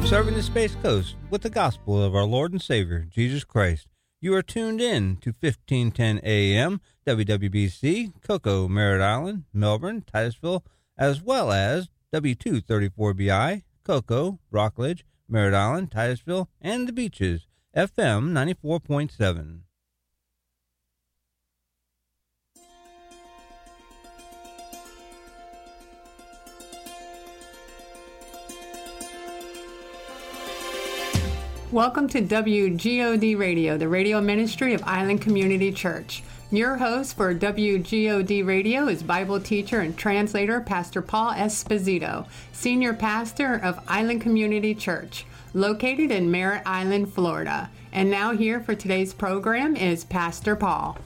Serving the Space Coast with the gospel of our Lord and Savior, Jesus Christ. You are tuned in to 1510 AM, WWBC, Cocoa, Merritt Island, Melbourne, Titusville, as well as W234BI, Cocoa, Rockledge, Merritt Island, Titusville, and the Beaches, FM 94.7. Welcome to WGOD Radio, the radio ministry of Island Community Church. Your host for WGOD Radio is Bible teacher and translator Pastor Paul Esposito, senior pastor of Island Community Church, located in Merritt Island, Florida. And now here for today's program is Pastor Paul.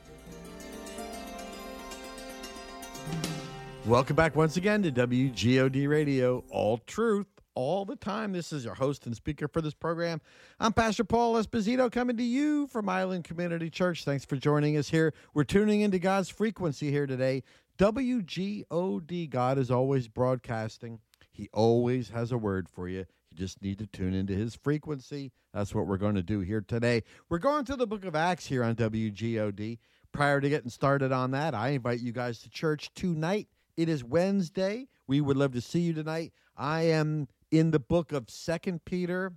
Welcome back once again to WGOD Radio, all truth, all the time. This is your host and speaker for this program. I'm Pastor Paul Esposito, coming to you from Island Community Church. Thanks for joining us here. We're tuning into God's frequency here today. WGOD, God is always broadcasting. He always has a word for you. You just need to tune into his frequency. That's what we're going to do here today. We're going through the book of Acts here on WGOD. Prior to getting started on that, I invite you guys to church tonight. It is Wednesday. We would love to see you tonight. I am in the book of 2 Peter,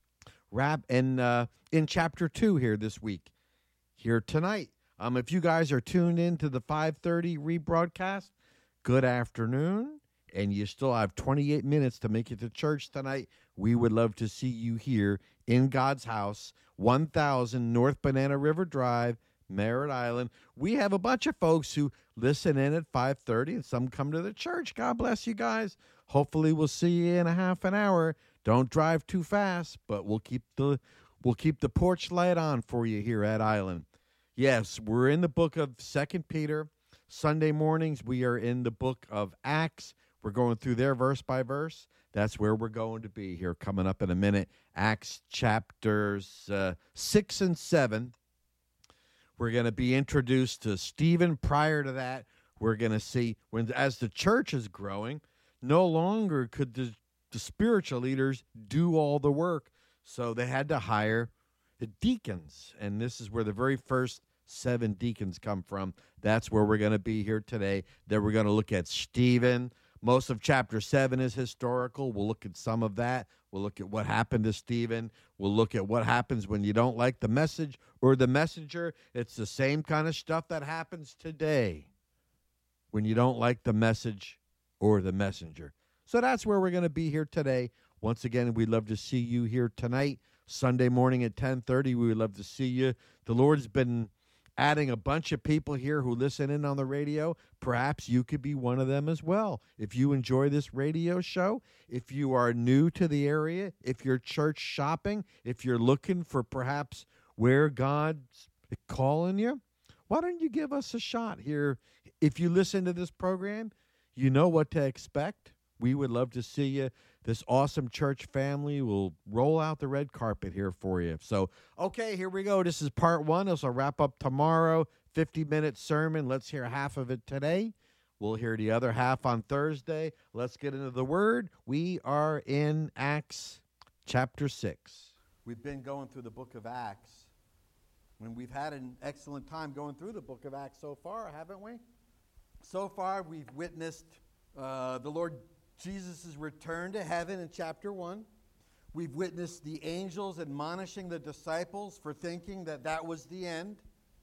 in chapter 2 here this week, here tonight. If you guys are tuned in to the 5:30 rebroadcast, good afternoon, and you still have 28 minutes to make it to church tonight. We would love to see you here in God's house, 1000 North Banana River Drive, Merritt Island. We have a bunch of folks who listen in at 5:30, and some come to the church. God bless you guys. Hopefully we'll see you in a half an hour. Don't drive too fast, but we'll keep the porch light on for you here at Island. Yes, we're in the book of 2 Peter. Sunday mornings we are in the book of Acts. We're going through there verse by verse. That's where we're going to be here coming up in a minute. Acts chapters 6 and 7. We're going to be introduced to Stephen. Prior to that, we're going to see as the church is growing, no longer could the spiritual leaders do all the work, so they had to hire the deacons. And this is where the very first 7 deacons come from. That's where we're going to be here today. Then we're going to look at Stephen. Most of chapter 7 is historical. We'll look at some of that. We'll look at what happened to Stephen. We'll look at what happens when you don't like the message or the messenger. It's the same kind of stuff that happens today when you don't like the message or the messenger. So that's where we're going to be here today. Once again, we'd love to see you here tonight. Sunday morning at 10:30, we would love to see you. The Lord's been adding a bunch of people here who listen in on the radio. Perhaps you could be one of them as well. If you enjoy this radio show, if you are new to the area, if you're church shopping, if you're looking for perhaps where God's calling you, why don't you give us a shot here? If you listen to this program, you know what to expect. We would love to see you. This awesome church family will roll out the red carpet here for you. So, okay, here we go. This is part 1. This will wrap up tomorrow. 50-minute sermon. Let's hear half of it today. We'll hear the other half on Thursday. Let's get into the Word. We are in Acts chapter 6. We've been going through the book of Acts, and we've had an excellent time going through the book of Acts so far, haven't we? So far, we've witnessed the Lord Jesus' return to heaven in chapter 1. We've witnessed the angels admonishing the disciples for thinking that that was the end.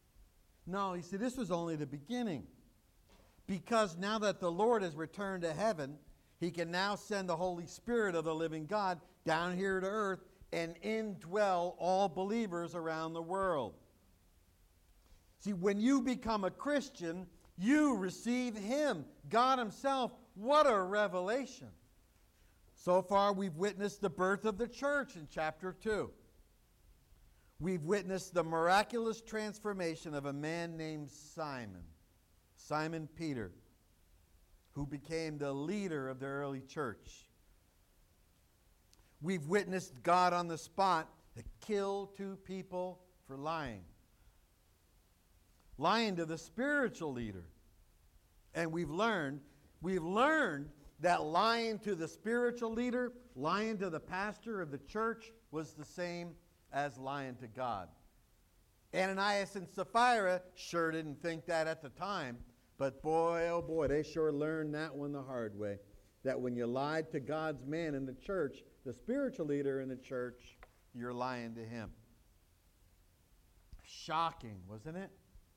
No, you see, this was only the beginning. Because now that the Lord has returned to heaven, he can now send the Holy Spirit of the living God down here to earth and indwell all believers around the world. See, when you become a Christian, you receive him, God himself. What a revelation. So far, we've witnessed the birth of the church in chapter 2. We've witnessed the miraculous transformation of a man named Simon Peter, who became the leader of the early church. We've witnessed God on the spot to kill 2 people for lying to the spiritual leader. And we've learned that lying to the spiritual leader, lying to the pastor of the church, was the same as lying to God. Ananias and Sapphira sure didn't think that at the time, but boy, oh boy, they sure learned that one the hard way. That when you lied to God's man in the church, the spiritual leader in the church, you're lying to him. Shocking, wasn't it?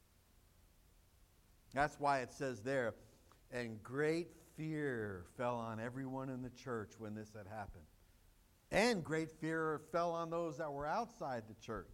That's why it says there, and great fear fell on everyone in the church when this had happened. And great fear fell on those that were outside the church.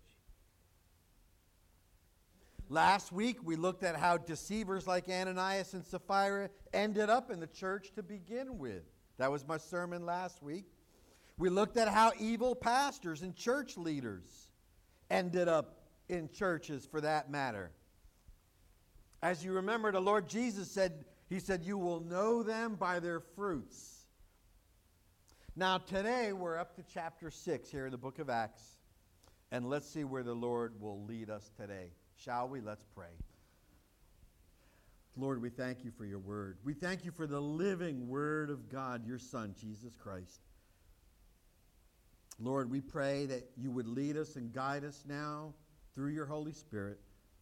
Last week, we looked at how deceivers like Ananias and Sapphira ended up in the church to begin with. That was my sermon last week. We looked at how evil pastors and church leaders ended up in churches for that matter. As you remember, the Lord Jesus said, He said, you will know them by their fruits. Now today, we're up to chapter 6 here in the book of Acts. And let's see where the Lord will lead us today. Shall we? Let's pray. Lord, we thank you for your word. We thank you for the living word of God, your Son, Jesus Christ. Lord, we pray that you would lead us and guide us now through your Holy Spirit.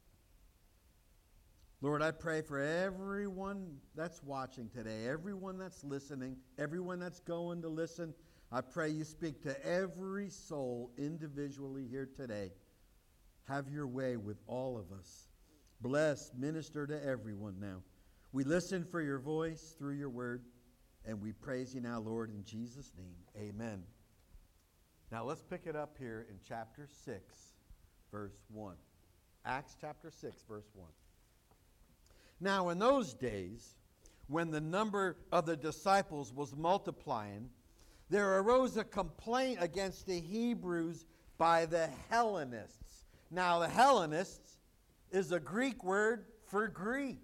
Lord, I pray for everyone that's watching today, everyone that's listening, everyone that's going to listen. I pray you speak to every soul individually here today. Have your way with all of us. Bless, minister to everyone now. We listen for your voice through your word, and we praise you now, Lord, in Jesus' name. Amen. Now let's pick it up here in chapter 6, verse 1. Acts chapter 6, verse 1. Now in those days, when the number of the disciples was multiplying, there arose a complaint against the Hebrews by the Hellenists. Now, the Hellenists is a Greek word for Greek.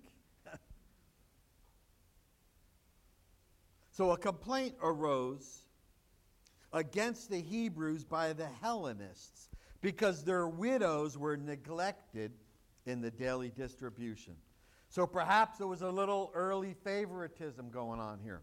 So a complaint arose against the Hebrews by the Hellenists because their widows were neglected in the daily distribution. So perhaps there was a little early favoritism going on here.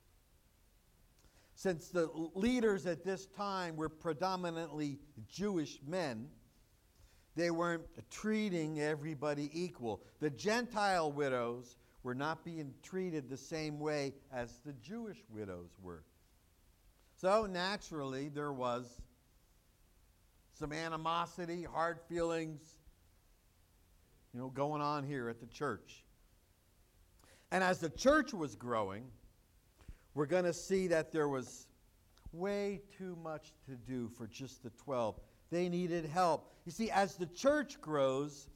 Since the leaders at this time were predominantly Jewish men, they weren't treating everybody equal. The Gentile widows were not being treated the same way as the Jewish widows were. So naturally, there was some animosity, hard feelings, going on here at the church. And as the church was growing, we're going to see that there was way too much to do for just the 12. They needed help. You see, as the church grows,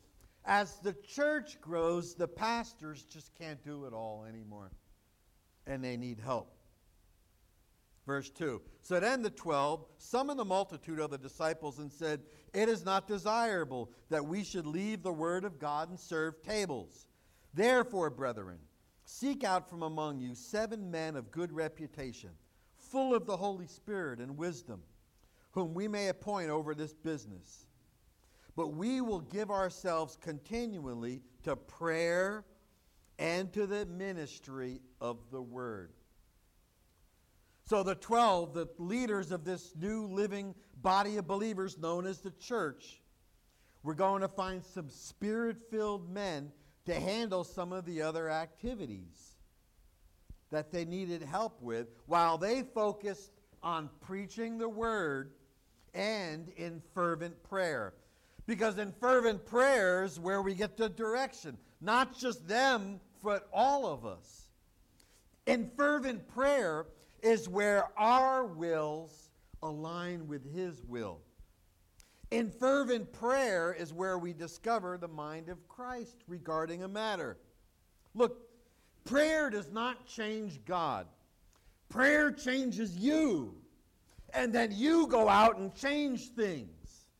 the pastors just can't do it all anymore. And they need help. Verse 2. So then the 12 summoned the multitude of the disciples and said, it is not desirable that we should leave the word of God and serve tables. Therefore, brethren, seek out from among you 7 men of good reputation, full of the Holy Spirit and wisdom, whom we may appoint over this business. But we will give ourselves continually to prayer and to the ministry of the word. So the 12, the leaders of this new living body of believers known as the church, we're going to find some spirit-filled men to handle some of the other activities that they needed help with while they focused on preaching the word and in fervent prayer. Because in fervent prayer is where we get the direction. Not just them, but all of us. In fervent prayer is where our wills align with His will. In fervent prayer is where we discover the mind of Christ regarding a matter. Look, prayer does not change God. Prayer changes you. And then you go out and change things.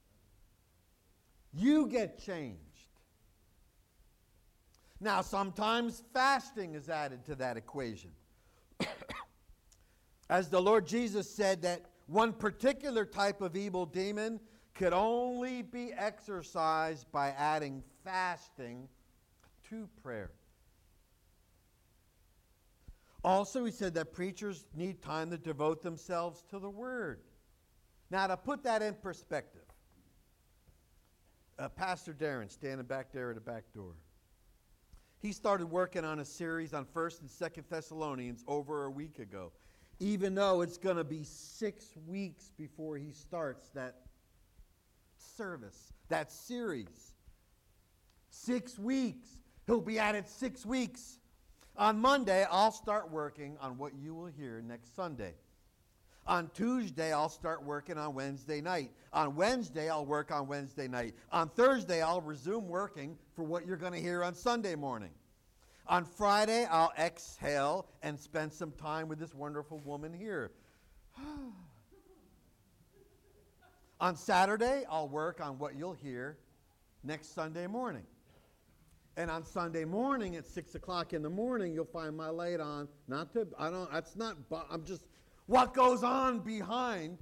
You get changed. Now, sometimes fasting is added to that equation. As the Lord Jesus said that one particular type of evil demon could only be exorcised by adding fasting to prayer. Also, he said that preachers need time to devote themselves to the Word. Now, to put that in perspective, Pastor Darren, standing back there at the back door, he started working on a series on 1st and 2nd Thessalonians over a week ago, even though it's going to be 6 weeks before he starts that service, that series. 6 weeks. He'll be at it 6 weeks. On Monday, I'll start working on what you will hear next Sunday. On Tuesday, I'll start working on Wednesday night. On Wednesday, I'll work on Wednesday night. On Thursday, I'll resume working for what you're going to hear on Sunday morning. On Friday, I'll exhale and spend some time with this wonderful woman here. On Saturday, I'll work on what you'll hear next Sunday morning. And on Sunday morning at 6 o'clock in the morning, you'll find my light on. I'm just, what goes on behind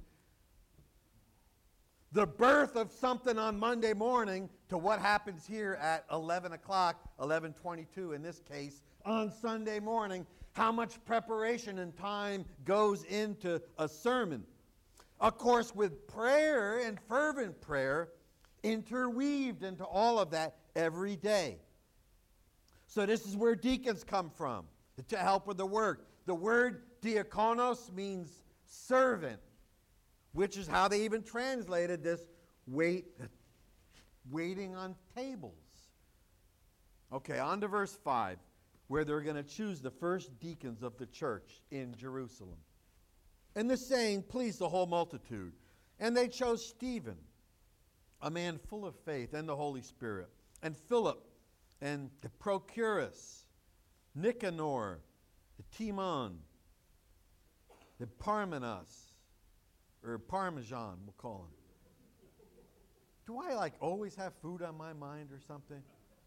the birth of something on Monday morning to what happens here at 11 o'clock, 11:22 in this case, on Sunday morning, how much preparation and time goes into a sermon. Of course, with prayer and fervent prayer interweaved into all of that every day. So this is where deacons come from, to help with the work. The word diakonos means servant, which is how they even translated this waiting on tables. Okay, on to verse 5, where they're going to choose the first deacons of the church in Jerusalem. And this saying pleased the whole multitude. And they chose Stephen, a man full of faith and the Holy Spirit, and Philip, and Prochorus, Nicanor, the Timon, the Parmenas, or Parmesan, we'll call him. Do I always have food on my mind or something?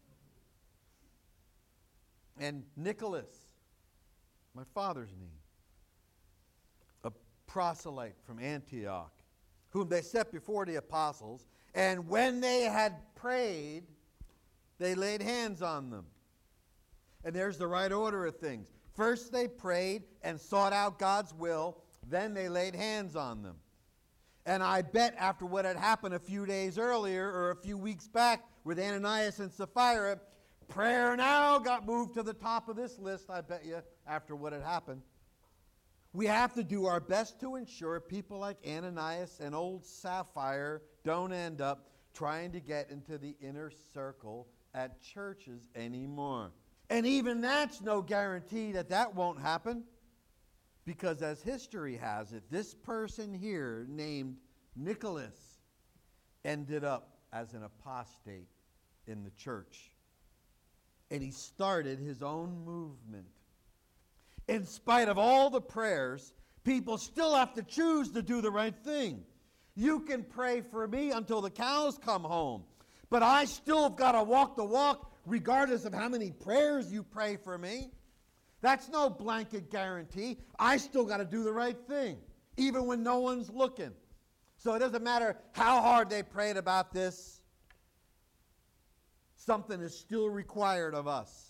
And Nicholas, my father's name, a proselyte from Antioch, whom they set before the apostles, and when they had prayed, they laid hands on them. And there's the right order of things. First they prayed and sought out God's will. Then they laid hands on them. And I bet after what had happened a few days earlier or a few weeks back with Ananias and Sapphira, prayer now got moved to the top of this list, I bet you, after what had happened. We have to do our best to ensure people like Ananias and old Sapphira don't end up trying to get into the inner circle at churches anymore. And even that's no guarantee that that won't happen, because as history has it, this person here named Nicholas ended up as an apostate in the church. And he started his own movement. In spite of all the prayers, people still have to choose to do the right thing. You can pray for me until the cows come home, but I still have got to walk the walk regardless of how many prayers you pray for me. That's no blanket guarantee. I still got to do the right thing, even when no one's looking. So it doesn't matter how hard they prayed about this. Something is still required of us.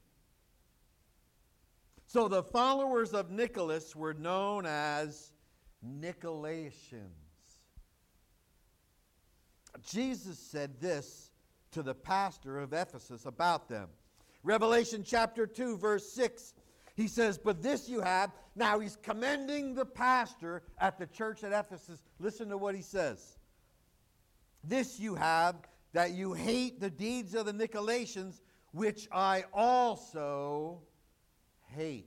So the followers of Nicholas were known as Nicolaitans. Jesus said this to the pastor of Ephesus about them. Revelation chapter 2, verse 6, he says, but this you have. Now he's commending the pastor at the church at Ephesus. Listen to what he says. This you have, that you hate the deeds of the Nicolaitans, which I also hate.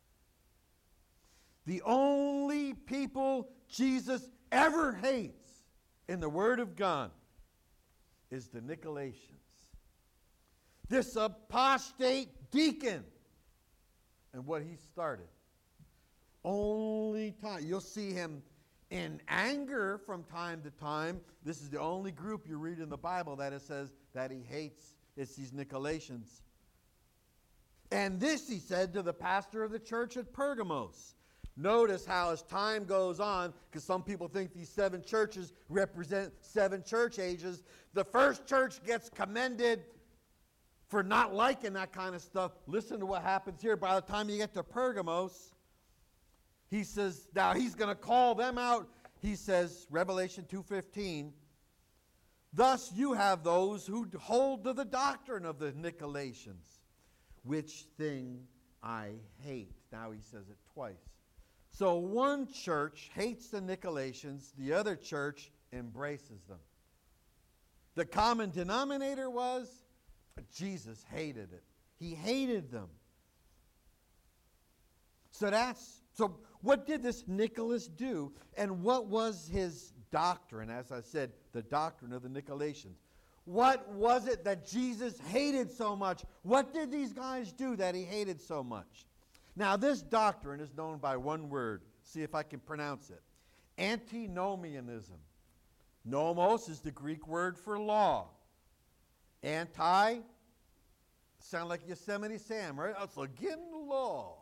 The only people Jesus ever hates in the Word of God is the Nicolaitans. This apostate deacon and what he started. Only time. You'll see him in anger from time to time. This is the only group you read in the Bible that it says that he hates. It's these Nicolaitans. And this he said to the pastor of the church at Pergamos. Notice how as time goes on, because some people think these 7 churches represent 7 church ages, the first church gets commended for not liking that kind of stuff. Listen to what happens here. By the time you get to Pergamos, he says, now he's going to call them out. He says, Revelation 2:15, thus you have those who hold to the doctrine of the Nicolaitans, which thing I hate. Now he says it twice. So one church hates the Nicolaitans, the other church embraces them. The common denominator was Jesus hated it. He hated them. So what did this Nicholas do? And what was his doctrine? As I said, the doctrine of the Nicolaitans. What was it that Jesus hated so much? What did these guys do that he hated so much? Now, this doctrine is known by one word. See if I can pronounce it. Antinomianism. Nomos is the Greek word for law. Anti, sound like Yosemite Sam, right? It's against the law.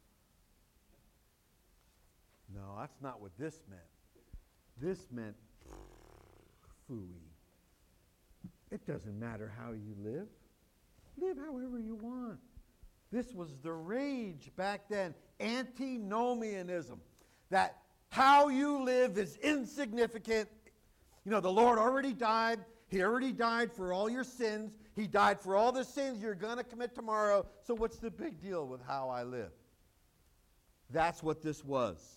No, that's not what this meant. This meant phooey. It doesn't matter how you live. Live however you want. This was the rage back then. Antinomianism. That how you live is insignificant. You know, the Lord already died. He already died for all your sins. He died for all the sins you're going to commit tomorrow. So what's the big deal with how I live? That's what this was.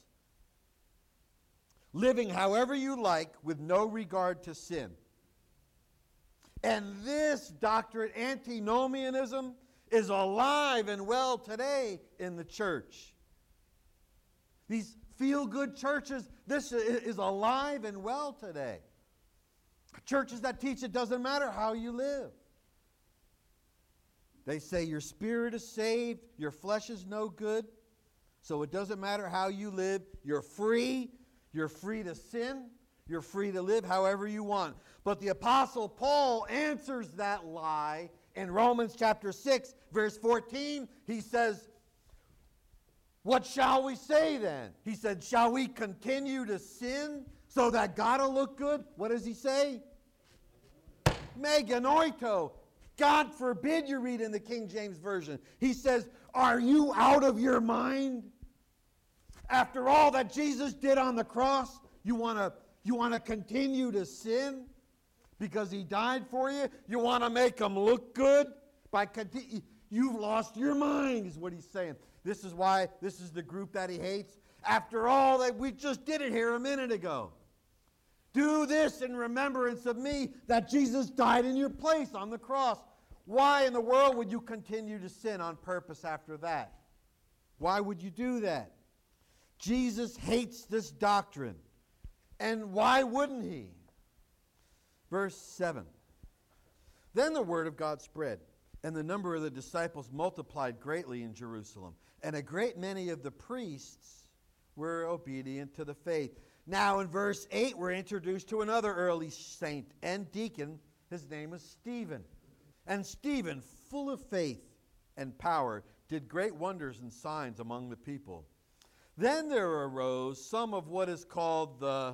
Living however you like with no regard to sin. And this doctrine, antinomianism, is alive and well today in the church. These feel-good churches, this is alive and well today. Churches that teach it doesn't matter how you live. They say your spirit is saved, your flesh is no good, so it doesn't matter how you live. You're free. You're free to sin. You're free to live however you want. But the Apostle Paul answers that lie in Romans chapter 6, verse 14. He says, what shall we say then? He said, shall we continue to sin so that God will look good? What does he say? Meganoito. God forbid you read in the King James Version. He says, are you out of your mind? After all that Jesus did on the cross, you want to continue to sin because he died for you? You want to make him look good? You've lost your mind is what he's saying. This is why this is the group that he hates. After all that we just did it here a minute ago. Do this in remembrance of me, that Jesus died in your place on the cross. Why in the world would you continue to sin on purpose after that? Why would you do that? Jesus hates this doctrine. And why wouldn't he? Verse 7. Then the word of God spread, and the number of the disciples multiplied greatly in Jerusalem. And a great many of the priests were obedient to the faith. Now in verse 8, we're introduced to another early saint and deacon. His name is Stephen. And Stephen, full of faith and power, did great wonders and signs among the people. Then there arose some of what is called the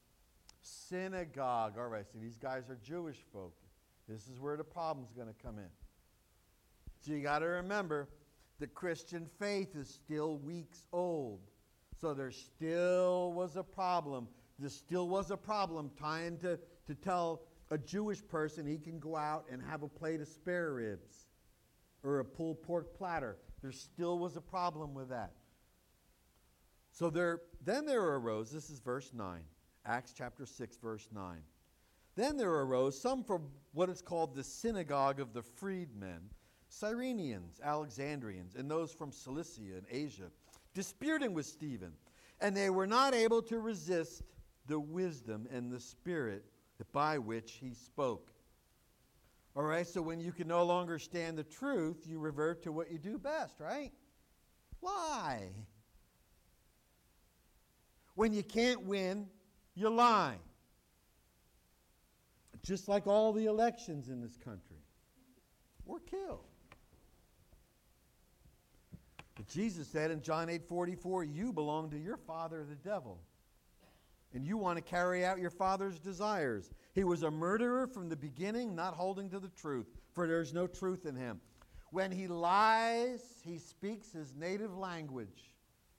synagogue. All right, so these guys are Jewish folk. This is where the problem's going to come in. So you got to remember, the Christian faith is still weeks old. So there still was a problem. There still was a problem trying to tell a Jewish person he can go out and have a plate of spare ribs or a pulled pork platter. There still was a problem with that. So then there arose, this is verse 9, Acts chapter 6, verse 9. Then there arose some from what is called the synagogue of the freedmen, Cyrenians, Alexandrians, and those from Cilicia and Asia, disputing with Stephen. And they were not able to resist the wisdom and the spirit by which he spoke. All right, so when you can no longer stand the truth, you revert to what you do best, right? Lie. When you can't win, you lie. Just like all the elections in this country. Or kill. But Jesus said in John 8:44, you belong to your father, the devil. and you want to carry out your father's desires. He was a murderer from the beginning, not holding to the truth, for there's no truth in him. When he lies, he speaks his native language,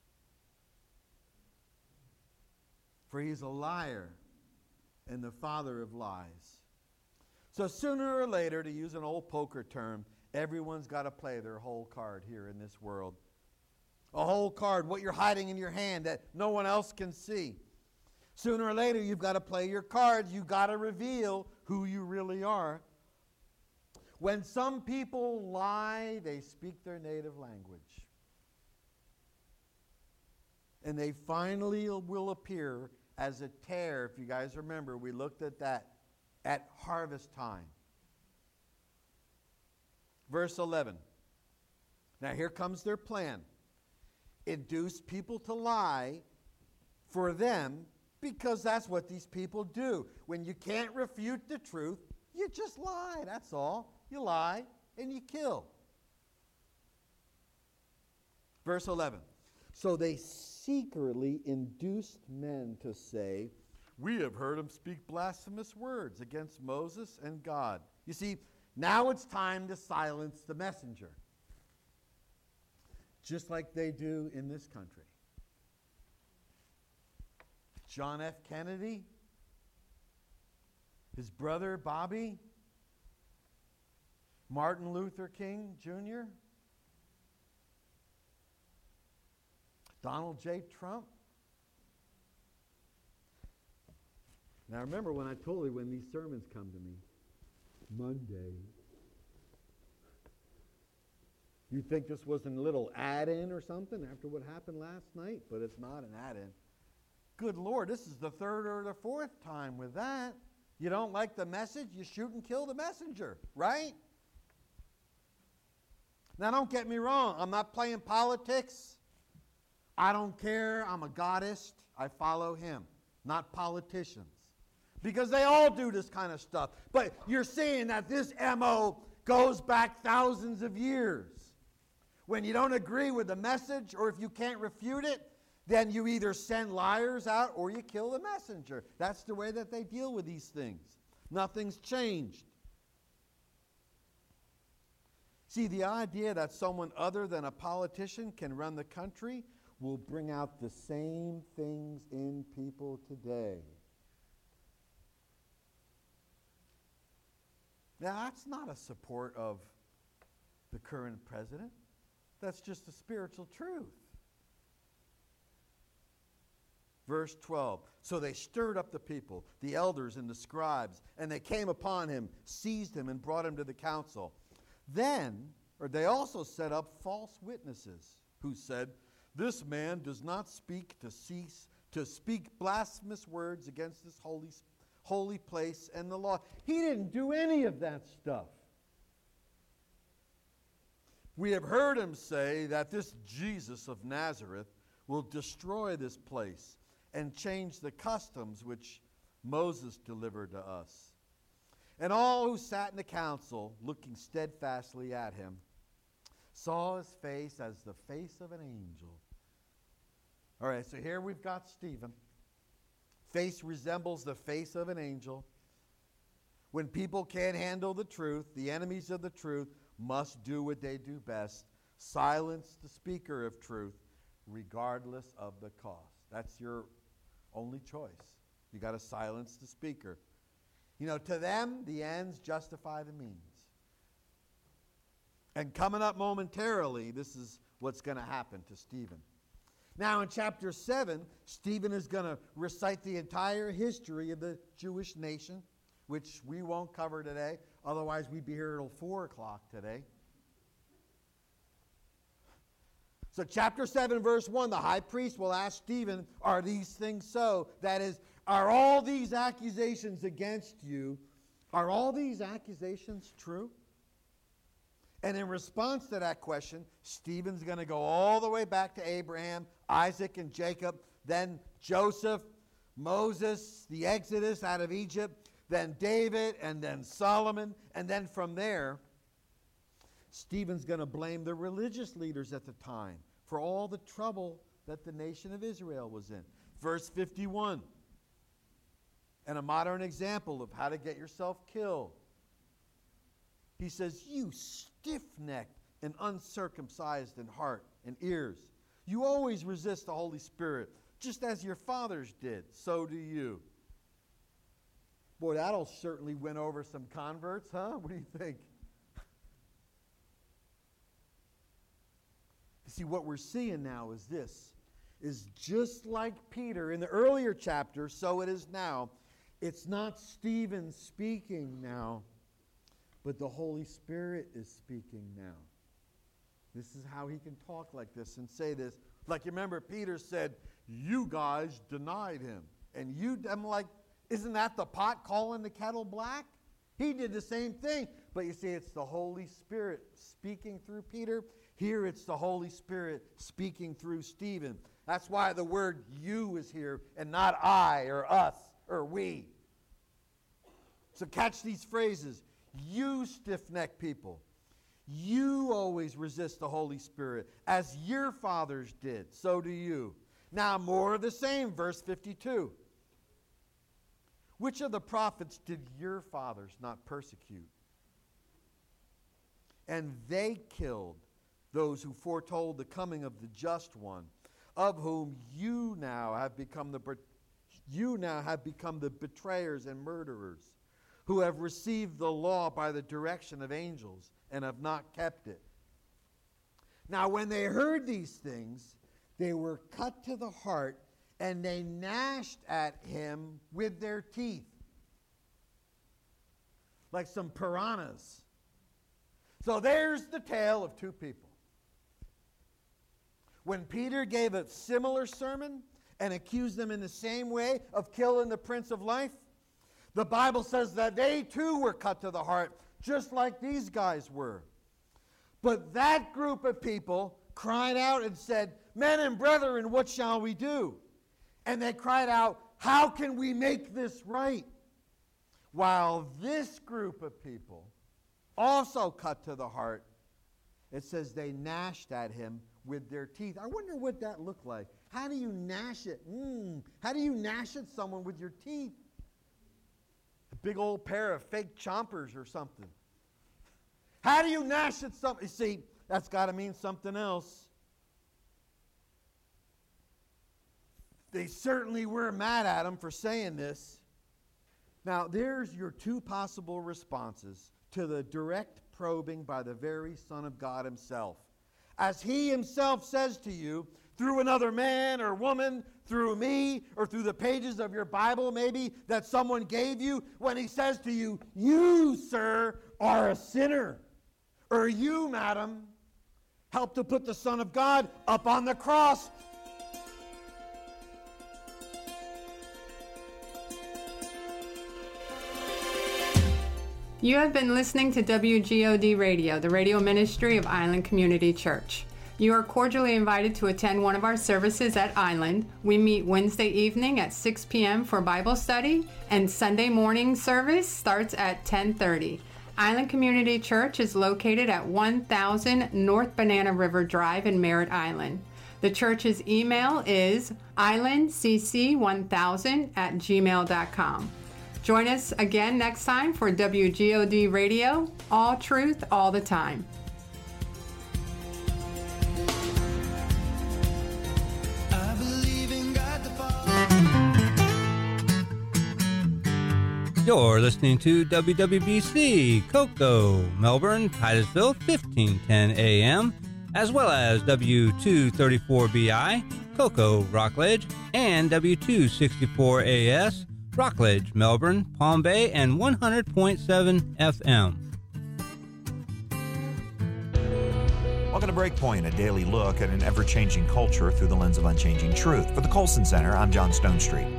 for he's a liar and the father of lies. So sooner or later, to use an old poker term, everyone's got to play their whole card here in this world. A whole card, what you're hiding in your hand that no one else can see. Sooner or later, you've got to play your cards. You've got to reveal who you really are. When some people lie, they speak their native language. And they finally will appear as a tare. If you guys remember, we looked at that at harvest time. Verse 11. Now here comes their plan. Induce people to lie for them, because that's what these people do. When you can't refute the truth, you just lie. That's all. You lie and you kill. Verse 11. So they secretly induced men to say, we have heard him speak blasphemous words against Moses and God. You see, now it's time to silence the messenger. Just like they do in this country. John F. Kennedy, his brother Bobby, Martin Luther King Jr., Donald J. Trump. Now remember when I told you when these sermons come to me, Monday. You think this was a little add-in or something after what happened last night, but it's not an add-in. Good Lord, this is the third or the fourth time with that. You don't like the message, you shoot and kill the messenger, right? Now don't get me wrong, I'm not playing politics. I don't care, I'm a Godist. I follow him, not politicians. Because they all do this kind of stuff. But you're seeing that this MO goes back thousands of years. When you don't agree with the message, or if you can't refute it, then you either send liars out or you kill the messenger. That's the way that they deal with these things. Nothing's changed. See, the idea that someone other than a politician can run the country will bring out the same things in people today. Now, that's not a support of the current president. That's just a spiritual truth. Verse 12. So they stirred up the people, the elders and the scribes, and they came upon him, seized him, and brought him to the council. They also set up false witnesses who said, this man does not speak to speak blasphemous words against this holy place and the law. He didn't do any of that stuff. We have heard him say that this Jesus of Nazareth will destroy this place and change the customs which Moses delivered to us. And all who sat in the council, looking steadfastly at him, saw his face as the face of an angel. All right, so here we've got Stephen. Face resembles the face of an angel. When people can't handle the truth, the enemies of the truth must do what they do best: silence the speaker of truth, regardless of the cost. That's your only choice. You got to silence the speaker. You know, to them, the ends justify the means. And coming up momentarily, this is what's going to happen to Stephen. Now, in chapter 7, Stephen is going to recite the entire history of the Jewish nation, which we won't cover today. Otherwise, we'd be here till 4 o'clock today. So chapter 7, verse 1, the high priest will ask Stephen, are these things so? That is, are all these accusations against you, are all these accusations true? And in response to that question, Stephen's going to go all the way back to Abraham, Isaac, and Jacob, then Joseph, Moses, the Exodus out of Egypt, then David, and then Solomon. And then from there, Stephen's going to blame the religious leaders at the time for all the trouble that the nation of Israel was in. Verse 51, and a modern example of how to get yourself killed. He says, you stiff-necked and uncircumcised in heart and ears. You always resist the Holy Spirit, just as your fathers did, so do you. Boy, that'll certainly win over some converts, huh? What do you think? See, what we're seeing now is this, is just like Peter in the earlier chapter, so it is now. It's not Stephen speaking now, but the Holy Spirit is speaking now. This is how he can talk like this and say this. Like, you remember Peter said, you guys denied him. And I'm like, isn't that the pot calling the kettle black? He did the same thing. But you see, it's the Holy Spirit speaking through Peter. Here it's the Holy Spirit speaking through Stephen. That's why the word you is here and not I or us or we. So catch these phrases. You stiff-necked people. You always resist the Holy Spirit. As your fathers did, so do you. Now more of the same, verse 52. Which of the prophets did your fathers not persecute? And they killed those who foretold the coming of the just one, of whom you now have become the betrayers and murderers, who have received the law by the direction of angels and have not kept it. Now when they heard these things, they were cut to the heart, and they gnashed at him with their teeth, like some piranhas. So there's the tale of two people. When Peter gave a similar sermon and accused them in the same way of killing the Prince of Life, the Bible says that they too were cut to the heart, just like these guys were. But that group of people cried out and said, men and brethren, what shall we do? And they cried out, how can we make this right? While this group of people, also cut to the heart, it says they gnashed at him with their teeth. I wonder what that looked like. How do you gnash it? How do you gnash at someone with your teeth? A big old pair of fake chompers or something. How do you gnash at something? You see, that's got to mean something else. They certainly were mad at him for saying this. Now, there's your two possible responses to the direct probing by the very Son of God himself. As he himself says to you, through another man or woman, through me, or through the pages of your Bible maybe that someone gave you, when he says to you, you, sir, are a sinner. Or you, madam, helped to put the Son of God up on the cross. You have been listening to WGOD Radio, the radio ministry of Island Community Church. You are cordially invited to attend one of our services at Island. We meet Wednesday evening at 6 p.m. for Bible study, and Sunday morning service starts at 10:30. Island Community Church is located at 1000 North Banana River Drive in Merritt Island. The church's email is islandcc1000@gmail.com. Join us again next time for WGOD Radio, all truth, all the time. You're listening to WWBC, Cocoa, Melbourne, Titusville, 1510 AM, as well as W234BI, Cocoa, Rockledge, and W264AS, Rockledge, Melbourne, Palm Bay, and 100.7 FM. Welcome to Breakpoint, a daily look at an ever-changing culture through the lens of unchanging truth. For the Colson Center, I'm John Stonestreet.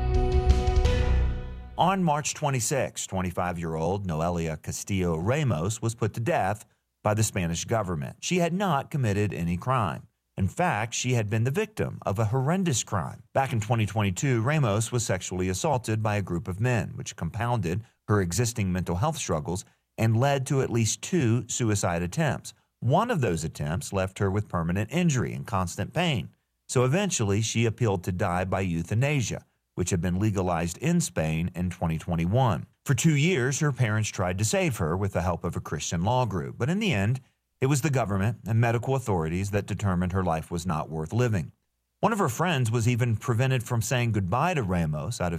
On March 26, 25-year-old Noelia Castillo Ramos was put to death by the Spanish government. She had not committed any crime. In fact, she had been the victim of a horrendous crime. Back in 2022, Ramos was sexually assaulted by a group of men, which compounded her existing mental health struggles and led to at least 2 suicide attempts. One of those attempts left her with permanent injury and constant pain. So eventually, she appealed to die by euthanasia, which had been legalized in Spain in 2021. For 2 years, her parents tried to save her with the help of a Christian law group, but in the end, it was the government and medical authorities that determined her life was not worth living. One of her friends was even prevented from saying goodbye to Ramos out of